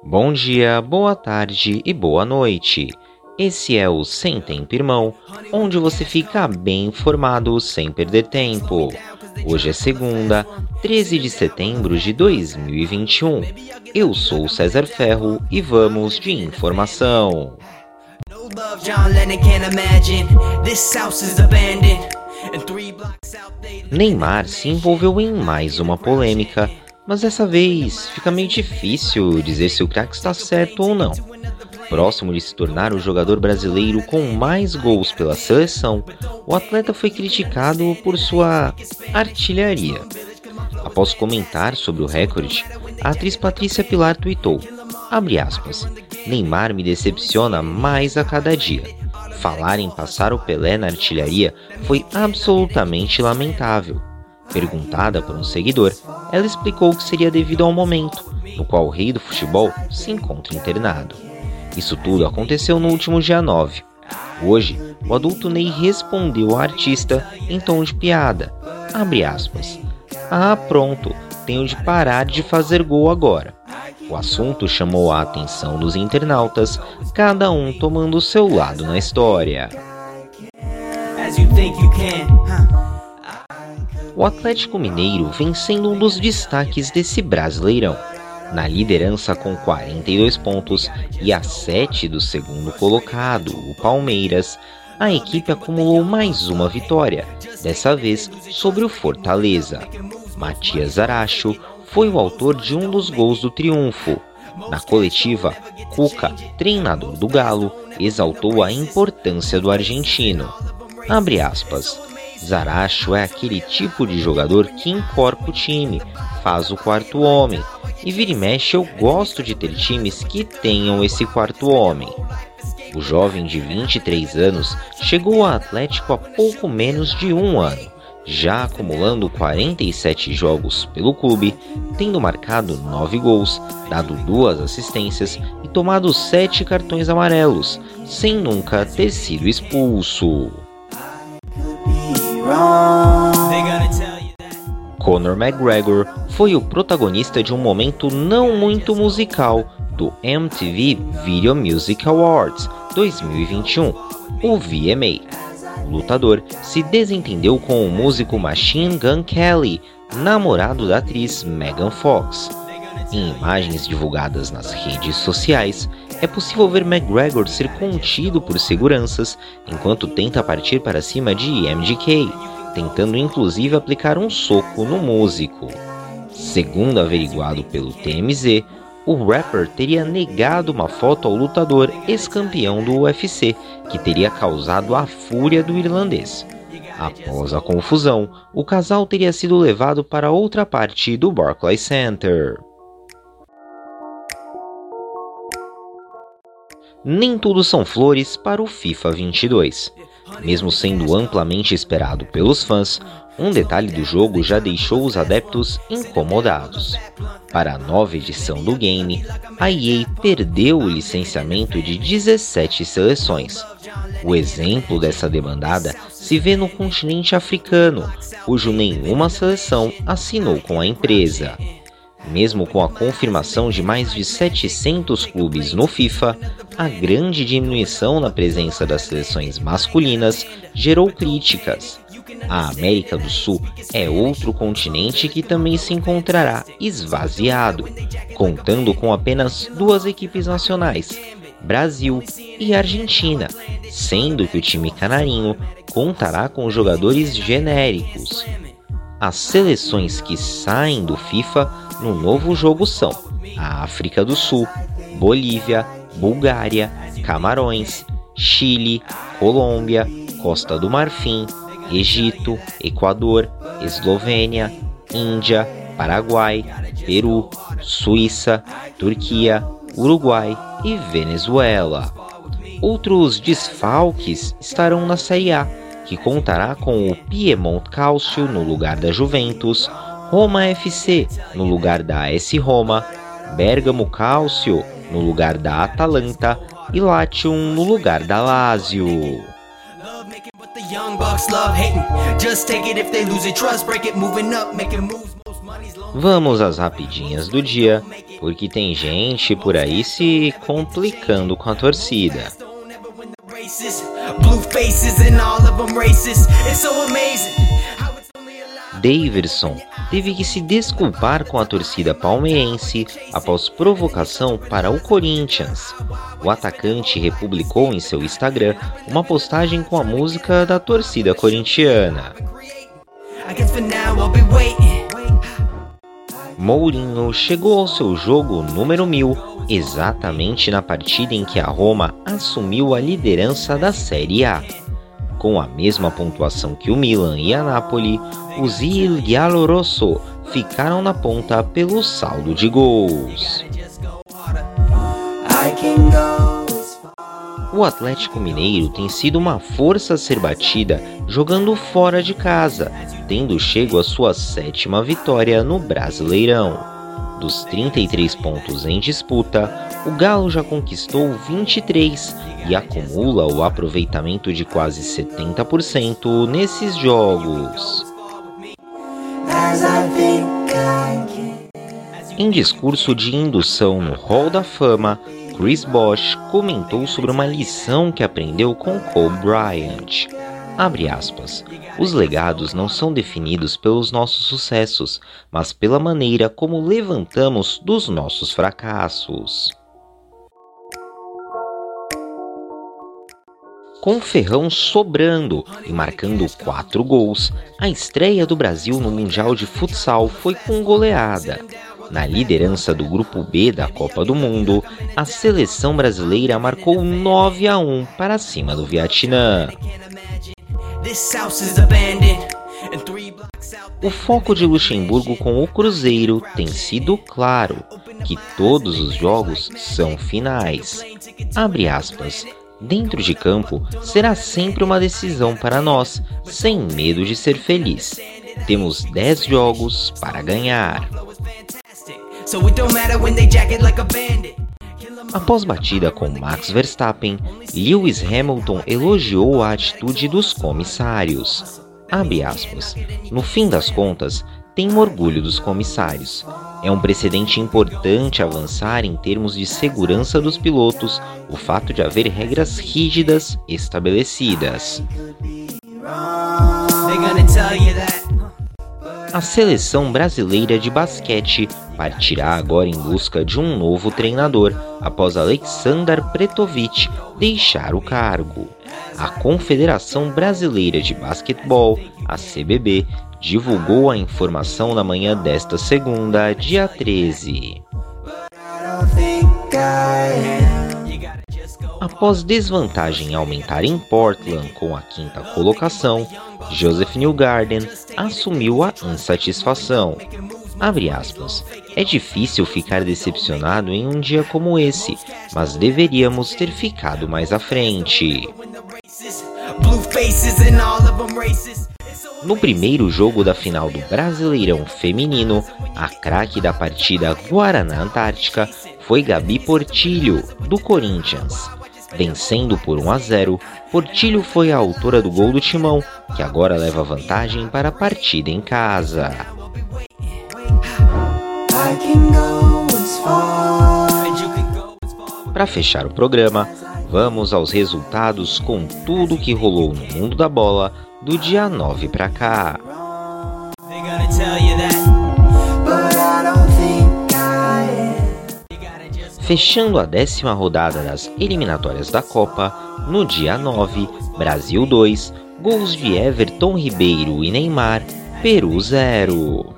Bom dia, boa tarde e boa noite. Esse é o Sem Tempo Irmão, onde você fica bem informado sem perder tempo. Hoje é segunda, 13 de setembro de 2021. Eu sou o César Ferro e vamos de informação. Neymar se envolveu em mais uma polêmica, mas dessa vez fica meio difícil dizer se o craque está certo ou não. Próximo de se tornar o jogador brasileiro com mais gols pela seleção, o atleta foi criticado por sua artilharia. Após comentar sobre o recorde, a atriz Patrícia Pilar tuitou, Neymar me decepciona mais a cada dia. Falar em passar o Pelé na artilharia foi absolutamente lamentável. Perguntada por um seguidor, ela explicou que seria devido ao momento no qual o rei do futebol se encontra internado. Isso tudo aconteceu no último dia 9. Hoje, o adulto Ney respondeu ao artista em tom de piada. Pronto, tenho de parar de fazer gol agora. O assunto chamou a atenção dos internautas, cada um tomando o seu lado na história. O Atlético Mineiro vem sendo um dos destaques desse Brasileirão. Na liderança com 42 pontos e a 7 do segundo colocado, o Palmeiras, a equipe acumulou mais uma vitória, dessa vez sobre o Fortaleza. Matias Zaracho foi o autor de um dos gols do triunfo. Na coletiva, Cuca, treinador do Galo, exaltou a importância do argentino. Zaracho é aquele tipo de jogador que encorpa o time, faz o quarto homem, e vira e mexe eu gosto de ter times que tenham esse quarto homem. O jovem de 23 anos chegou ao Atlético há pouco menos de um ano, já acumulando 47 jogos pelo clube, tendo marcado 9 gols, dado 2 assistências e tomado 7 cartões amarelos, sem nunca ter sido expulso. Conor McGregor foi o protagonista de um momento não muito musical do MTV Video Music Awards 2021, o VMA. O lutador se desentendeu com o músico Machine Gun Kelly, namorado da atriz Megan Fox. Em imagens divulgadas nas redes sociais, é possível ver McGregor ser contido por seguranças enquanto tenta partir para cima de MGK, tentando inclusive aplicar um soco no músico. Segundo averiguado pelo TMZ, o rapper teria negado uma foto ao lutador ex-campeão do UFC, que teria causado a fúria do irlandês. Após a confusão, o casal teria sido levado para outra parte do Barclays Center. Nem tudo são flores para o FIFA 22. Mesmo sendo amplamente esperado pelos fãs, um detalhe do jogo já deixou os adeptos incomodados. Para a nova edição do game, a EA perdeu o licenciamento de 17 seleções. O exemplo dessa debandada se vê no continente africano, cujo nenhuma seleção assinou com a empresa. Mesmo com a confirmação de mais de 700 clubes no FIFA, a grande diminuição na presença das seleções masculinas gerou críticas. A América do Sul é outro continente que também se encontrará esvaziado, contando com apenas 2 equipes nacionais, Brasil e Argentina, sendo que o time canarinho contará com jogadores genéricos. As seleções que saem do FIFA no novo jogo são a África do Sul, Bolívia, Bulgária, Camarões, Chile, Colômbia, Costa do Marfim, Egito, Equador, Eslovênia, Índia, Paraguai, Peru, Suíça, Turquia, Uruguai e Venezuela. Outros desfalques estarão na Série A, que contará com o Piedmont Calcio no lugar da Juventus, Roma FC no lugar da AS Roma, Bergamo Calcio no lugar da Atalanta e Latium no lugar da Lazio. Vamos às rapidinhas do dia, porque tem gente por aí se complicando com a torcida. Daverson teve que se desculpar com a torcida palmeirense após provocação para o Corinthians. O atacante republicou em seu Instagram uma postagem com a música da torcida corintiana. Mourinho chegou ao seu jogo número 1000, exatamente na partida em que a Roma assumiu a liderança da Série A. Com a mesma pontuação que o Milan e a Napoli, os Il Giallorosso ficaram na ponta pelo saldo de gols. O Atlético Mineiro tem sido uma força a ser batida jogando fora de casa, tendo chego à sua 7ª vitória no Brasileirão. Dos 33 pontos em disputa, o Galo já conquistou 23 e acumula o aproveitamento de quase 70% nesses jogos. Em discurso de indução no Hall da Fama, Chris Bosh comentou sobre uma lição que aprendeu com Kobe Bryant. Abre aspas, os legados não são definidos pelos nossos sucessos, mas pela maneira como levantamos dos nossos fracassos. Com Ferrão sobrando e marcando 4 gols, a estreia do Brasil no Mundial de Futsal foi com goleada. Na liderança do Grupo B da Copa do Mundo, a seleção brasileira marcou 9-1 para cima do Vietnã. O foco de Luxemburgo com o Cruzeiro tem sido claro, que todos os jogos são finais. Abre aspas, dentro de campo será sempre uma decisão para nós, sem medo de ser feliz. Temos 10 jogos para ganhar. Após batida com Max Verstappen, Lewis Hamilton elogiou a atitude dos comissários. Abre aspas, no fim das contas, tenho orgulho dos comissários. É um precedente importante avançar em termos de segurança dos pilotos, o fato de haver regras rígidas estabelecidas. A seleção brasileira de basquete partirá agora em busca de um novo treinador após Aleksandar Pretovic deixar o cargo. A Confederação Brasileira de Basquetebol, a CBB, divulgou a informação na manhã desta segunda, dia 13. Após desvantagem aumentar em Portland com a 5ª colocação, Joseph Newgarden assumiu a insatisfação. Abre aspas, é difícil ficar decepcionado em um dia como esse, mas deveríamos ter ficado mais à frente. No primeiro jogo da final do Brasileirão Feminino, a craque da partida Guaraná Antártica foi Gabi Portillo, do Corinthians. Vencendo por 1-0, Portillo foi a autora do gol do Timão, que agora leva vantagem para a partida em casa. Para fechar o programa, vamos aos resultados com tudo que rolou no mundo da bola do dia 9 para cá. Fechando a 10ª rodada das eliminatórias da Copa, no dia 9, Brasil 2, gols de Everton Ribeiro e Neymar, Peru 0.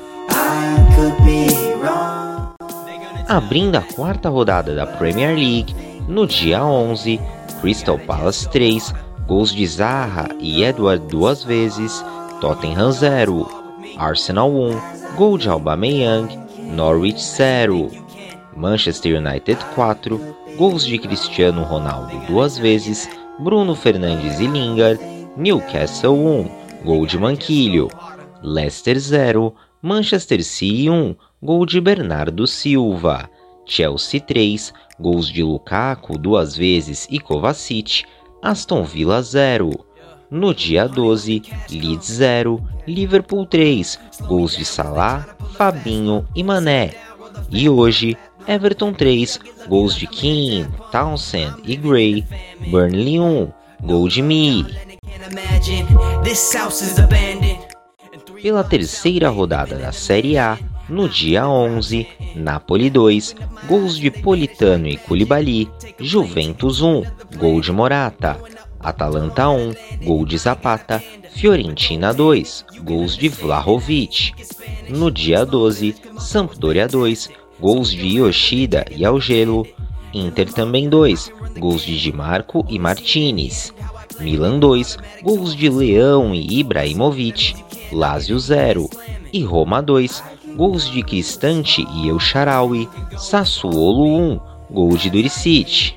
Abrindo a 4ª rodada da Premier League, no dia 11, Crystal Palace 3, gols de Zaha e Edward 2 vezes, Tottenham 0, Arsenal 1, gol de Aubameyang, Norwich 0. Manchester United 4, gols de Cristiano Ronaldo 2 vezes, Bruno Fernandes e Lingard, Newcastle 1, gol de Manquilho, Leicester 0, Manchester City 1, gol de Bernardo Silva, Chelsea 3, gols de Lukaku 2 vezes e Kovacic, Aston Villa 0, No dia 12, Leeds 0, Liverpool 3, gols de Salah, Fabinho e Mané. E hoje, Everton 3, gols de Keane, Townsend e Gray, Burnley 1, gol de Mee. Pela terceira rodada da Série A, no dia 11, Napoli 2, gols de Politano e Koulibaly, Juventus 1, gol de Morata, Atalanta 1, gol de Zapata, Fiorentina 2, gols de Vlahovic. No dia 12, Sampdoria 2, gols de Yoshida e Algelo, Inter também 2, gols de Di Marco e Martinez, Milan 2, gols de Leão e Ibrahimovic, Lazio 0, e Roma 2, gols de Cristante e El Shaarawy, Sassuolo 1, gol de Duricic.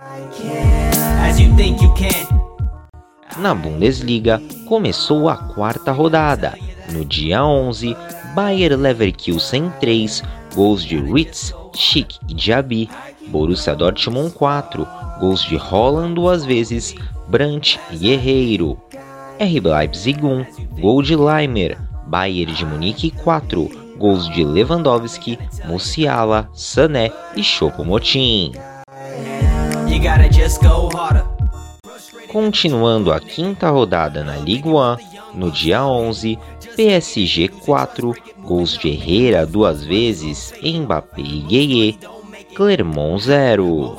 Na Bundesliga, começou a quarta rodada. No dia 11, Bayer Leverkusen 3, gols de Ritz, Schick e Diaby, Borussia Dortmund 4, gols de Haaland 2 vezes, Brandt e Guerreiro, RB Leipzig 1, gol de Laimer, Bayern de Munique 4, gols de Lewandowski, Musiala, Sané e Choupo-Moting. Continuando a quinta rodada na Ligue 1, no dia 11, PSG 4, gols de Herrera 2 vezes, Mbappé e Gueye, Clermont 0.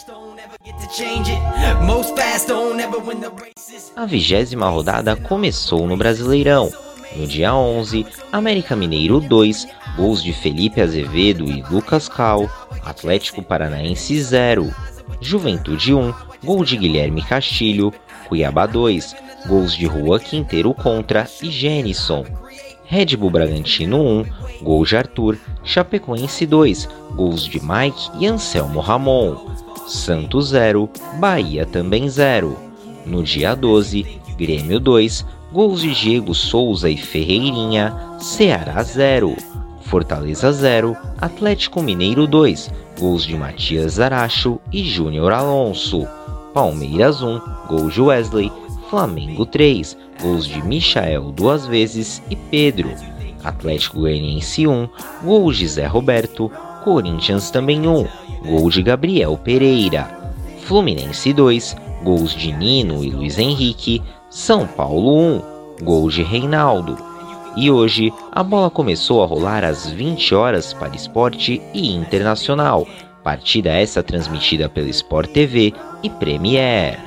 A 20ª rodada começou no Brasileirão. No dia 11, América Mineiro 2, gols de Felipe Azevedo e Lucas Cal, Atlético Paranaense 0, Juventude 1, gol de Guilherme Castilho, Cuiabá 2, gols de Juan Quinteiro contra e Genison, Red Bull Bragantino 1, gol de Arthur, Chapecoense 2, gols de Mike e Anselmo Ramon, Santos 0, Bahia também 0. No dia 12, Grêmio 2, gols de Diego Souza e Ferreirinha, Ceará 0, Fortaleza 0, Atlético Mineiro 2, gols de Matias Zaracho e Júnior Alonso, Palmeiras 1, gol de Wesley, Flamengo 3, gols de Michael 2 vezes e Pedro, Atlético Goianiense 1, gol de Zé Roberto, Corinthians também 1, gol de Gabriel Pereira, Fluminense 2, gols de Nino e Luiz Henrique, São Paulo 1, gol de Reinaldo. E hoje, a bola começou a rolar às 20 horas para Esporte e Internacional, partida essa transmitida pela Sport TV e Premiere.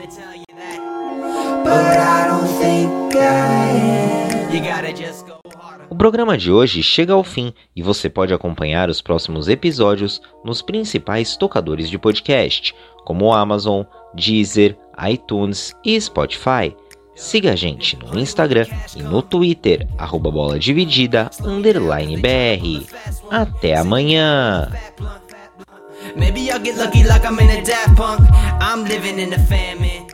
O programa de hoje chega ao fim e você pode acompanhar os próximos episódios nos principais tocadores de podcast, como Amazon, Deezer, iTunes e Spotify. Siga a gente no Instagram e no Twitter, @boladividida_BR. Até amanhã! Maybe I'll get lucky like I'm in a Daft Punk. I'm living in the famine.